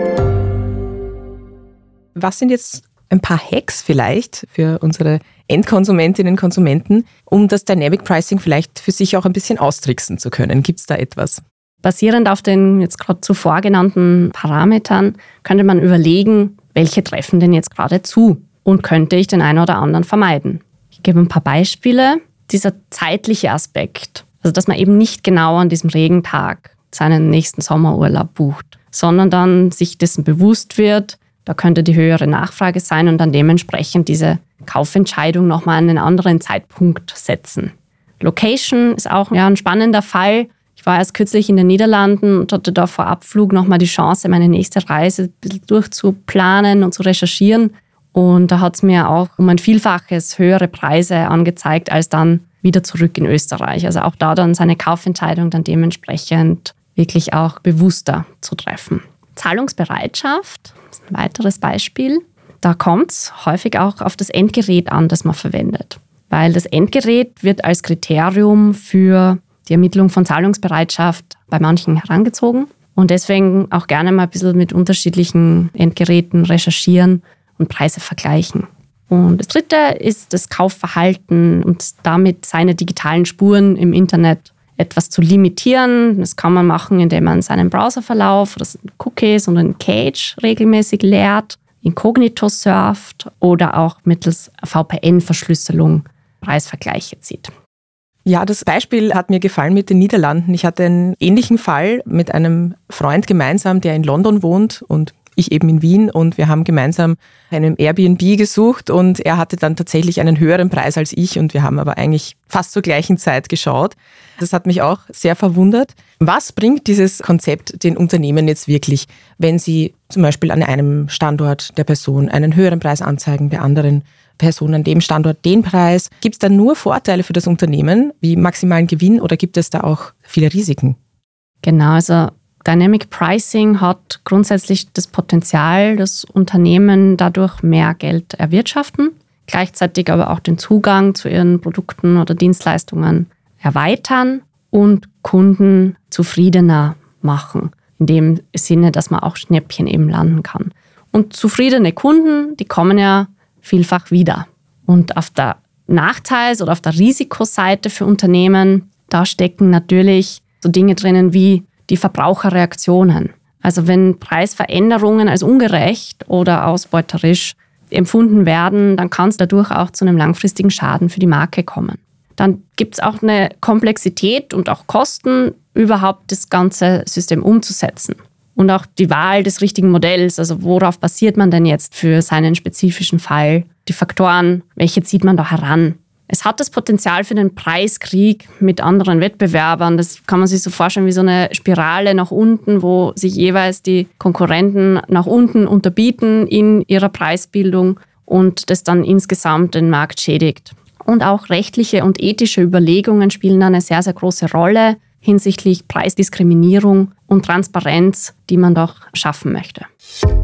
Was sind jetzt ein paar Hacks vielleicht für unsere Endkonsumentinnen und Konsumenten, um das Dynamic Pricing vielleicht für sich auch ein bisschen austricksen zu können? Gibt es da etwas? Basierend auf den jetzt gerade zuvor genannten Parametern könnte man überlegen, welche treffen denn jetzt gerade zu und könnte ich den einen oder anderen vermeiden. Ich gebe ein paar Beispiele. Dieser zeitliche Aspekt, also dass man eben nicht genau an diesem Regentag seinen nächsten Sommerurlaub bucht, sondern dann sich dessen bewusst wird, da könnte die höhere Nachfrage sein und dann dementsprechend diese Kaufentscheidung nochmal an einen anderen Zeitpunkt setzen. Location ist auch ein spannender Fall. Ich war erst kürzlich in den Niederlanden und hatte da vor Abflug nochmal die Chance, meine nächste Reise ein bisschen durchzuplanen und zu recherchieren. Und da hat es mir auch um ein Vielfaches höhere Preise angezeigt, als dann wieder zurück in Österreich. Also auch da dann seine Kaufentscheidung dann dementsprechend wirklich auch bewusster zu treffen. Zahlungsbereitschaft ist ein weiteres Beispiel. Da kommt es häufig auch auf das Endgerät an, das man verwendet. Weil das Endgerät wird als Kriterium für die Ermittlung von Zahlungsbereitschaft bei manchen herangezogen. Und deswegen auch gerne mal ein bisschen mit unterschiedlichen Endgeräten recherchieren und Preise vergleichen. Und das dritte ist das Kaufverhalten und damit seine digitalen Spuren im Internet etwas zu limitieren. Das kann man machen, indem man seinen Browserverlauf oder Cookies und einen Cache regelmäßig leert, inkognito surft oder auch mittels VPN-Verschlüsselung Preisvergleiche zieht. Ja, das Beispiel hat mir gefallen mit den Niederlanden. Ich hatte einen ähnlichen Fall mit einem Freund gemeinsam, der in London wohnt und ich eben in Wien, und wir haben gemeinsam einen Airbnb gesucht und er hatte dann tatsächlich einen höheren Preis als ich und wir haben aber eigentlich fast zur gleichen Zeit geschaut. Das hat mich auch sehr verwundert. Was bringt dieses Konzept den Unternehmen jetzt wirklich, wenn sie zum Beispiel an einem Standort der Person einen höheren Preis anzeigen, der anderen Person an dem Standort den Preis? Gibt es da nur Vorteile für das Unternehmen, wie maximalen Gewinn, oder gibt es da auch viele Risiken? Genau, also Dynamic Pricing hat grundsätzlich das Potenzial, dass Unternehmen dadurch mehr Geld erwirtschaften, gleichzeitig aber auch den Zugang zu ihren Produkten oder Dienstleistungen erweitern und Kunden zufriedener machen. In dem Sinne, dass man auch Schnäppchen eben landen kann. Und zufriedene Kunden, die kommen ja vielfach wieder. Und auf der Nachteils- oder auf der Risikoseite für Unternehmen, da stecken natürlich so Dinge drinnen wie die Verbraucherreaktionen. Also wenn Preisveränderungen als ungerecht oder ausbeuterisch empfunden werden, dann kann es dadurch auch zu einem langfristigen Schaden für die Marke kommen. Dann gibt es auch eine Komplexität und auch Kosten, überhaupt das ganze System umzusetzen. Und auch die Wahl des richtigen Modells, also worauf basiert man denn jetzt für seinen spezifischen Fall? Die Faktoren, welche zieht man da heran? Es hat das Potenzial für den Preiskrieg mit anderen Wettbewerbern. Das kann man sich so vorstellen wie so eine Spirale nach unten, wo sich jeweils die Konkurrenten nach unten unterbieten in ihrer Preisbildung und das dann insgesamt den Markt schädigt. Und auch rechtliche und ethische Überlegungen spielen dann eine sehr, sehr große Rolle hinsichtlich Preisdiskriminierung und Transparenz, die man doch schaffen möchte.